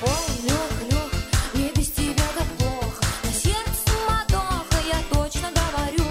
Ой, Лёх, Лёх, мне без тебя так плохо. На сердце суматоха, я точно говорю.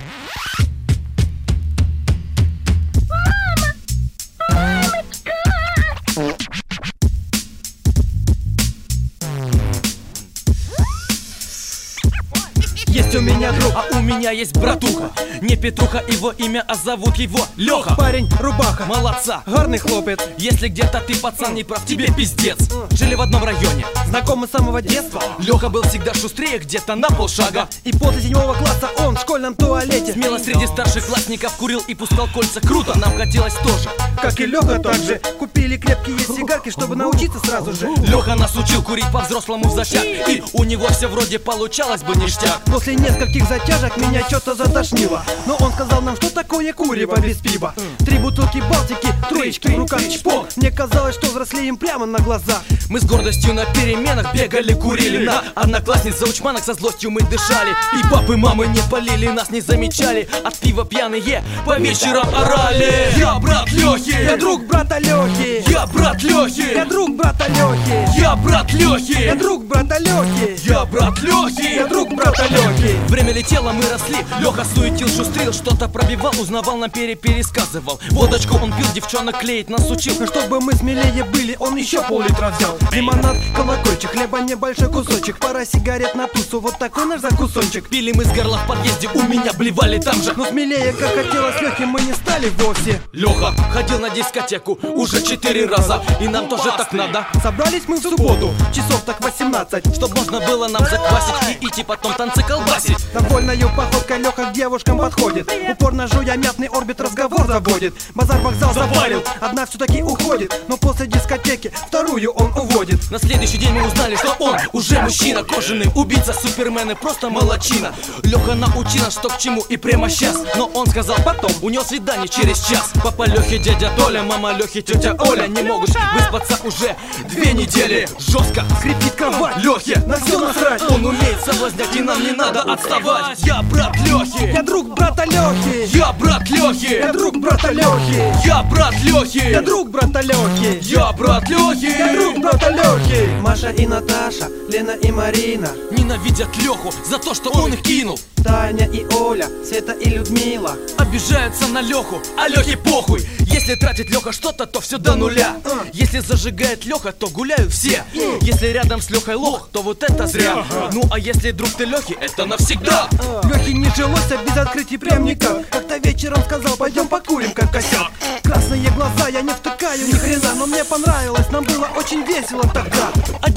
Есть у меня друг, а у меня есть братуха. Не Петруха его имя, а зовут его Лёха. Парень, рубаха, Молодца. гарный хлопец. Если где-то ты, пацан, не прав, тебе пиздец. Жили в одном районе. Знакомы с самого детства. Лёха был всегда шустрее, где-то на полшага. И после 7 класса он в школьном туалете Смело среди старших классников курил и пускал кольца. Круто, нам хотелось тоже. как и Лёха также. Купили крепкие сигарки, чтобы научиться сразу же. Лёха нас учил курить по-взрослому в зачат. И у него все вроде получалось бы ништяк. После нескольких затяжек меня что-то затошнило. Но он сказал нам, что такое курево без пива. 3 бутылки Балтики, троечки в руках чпок. Мне казалось, что взрослеем прямо на глазах. Мы с гордостью на переменах бегали, курили. На одноклассниц заучманок со злостью мы дышали. И папы, мамы не полили, нас не замечали. От пива пьяные по вечерам орали. Я брат Лёхи, Я друг брата Лёхи. я брат Лёхи, Я друг брата Лёхи. я брат Лёхи, Я друг брата Лёхи. я брат Лёхи. Я друг брата Лёхи. Время летело, мы росли. Лёха суетил, шустрил, что-то пробивал, узнавал, нам пересказывал. Водочку он пил, девчонок клеить нас учил. Но чтобы мы смелее были, он еще пол-литра взял. Лимонад, колокольчик, хлеба небольшой кусочек. Пара сигарет на тусу, вот такой наш закусончик. Пили мы с горла в подъезде, у меня блевали там же. Но смелее, как хотелось Лёхе, мы не стали вовсе. Лёха ходил на дискотеку уже 4 раза, и нам тоже так надо. Собрались мы в субботу, часов так 18. Чтоб можно было нам заквасить и идти потом танцы колбасить. Довольною походкой Лёха к девушкам подходит. Упорно жуя мятный орбит, разговор заводит. Базар вокзал завалил, одна все-таки уходит. Но после дискотеки вторую он уводит. На следующий день мы узнали, что он уже мужчина. Кожаный убийца, супермен и просто молодчина. Лёха научил нас, что к чему и прямо сейчас. Но он сказал потом, у него свидание через час. Папа Лёхи, дядя Толя, мама Лёхи, тетя Оля не могут выспаться уже 2 недели. Жестко Скрипит кровать, Лёхе на всё насрать. он умеет соблазнять, и нам не надо отставать. Я брат Лёхи, Я друг брата Лёхи. я брат Лёхи, Я друг брата Лёхи. я брат Лёхи, Я друг брата Лёхи. я брат Лёхи, Я друг брата Лёхи. Маша и Наташа, Лена и Марина, ненавидят Лёху за то, что он их кинул. Таня и Оля, Света и Людмила. Обижаются на Лёху, а Лёхе похуй. Если тратит Лёха что-то, то все до нуля. Если зажигает Лёха, то гуляют все. Если рядом с Лёхой лох, то вот это зря. Ну а если друг ты Лёхи, это навсегда. Лёхе не жилось, а без открытий прям никак. Как-то вечером сказал, пойдем покурим, как косяк. Красные глаза, я не втыкаю ни хрена, но мне понравилось, нам было очень весело тогда.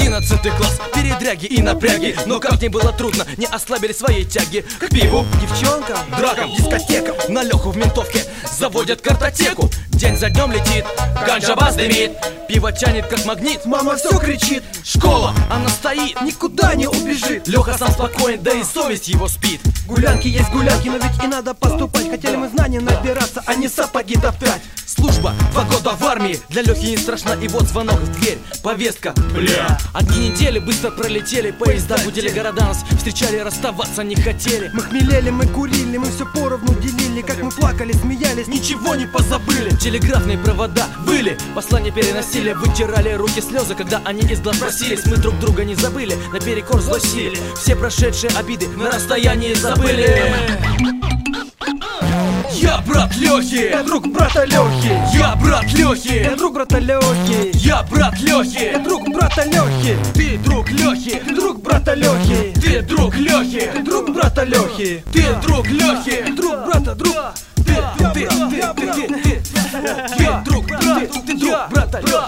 11 класс, передряги и напряги. Но как не было трудно, не ослабили своей тяги к пиву, Девчонкам, дракам, дискотекам. на Лёху в ментовке заводят картотеку. День за днем летит, ганджа бас дымит, пиво тянет как магнит. Мама все кричит, Школа, она стоит, никуда не убежит. Лёха сам спокоен, да и совесть его спит. Гулянки есть гулянки, но ведь и надо поступать. Хотели мы знаний набираться, а не сапоги топтать. Служба, 2 года в армии, для Лёхи не страшна, и вот звонок в дверь. Повестка, бля. Одни недели быстро пролетели, поезда гудели, города нас встречали, расставаться не хотели. Мы хмелели, мы курили, мы все поровну делили. Как мы плакали, смеялись, Ничего не позабыли, телеграфные провода были, послания переносили, вытирали руки слезы, когда они из глаз просились. Мы друг друга не забыли, наперекор злосили, все прошедшие обиды на расстоянии забыли. Я брат Лёхи, я друг брата Лёхи. я брат Лёхи, Я друг брата Лёхи. я брат Лёхи, Я друг брата Лёхи. ты друг Лёхи, Ты друг брата Лёхи. ты друг Лёхи, Ты друг брата Лёхи. ты друг Лёхи, Ты друг брата, друг. ты друг брата Лёхи.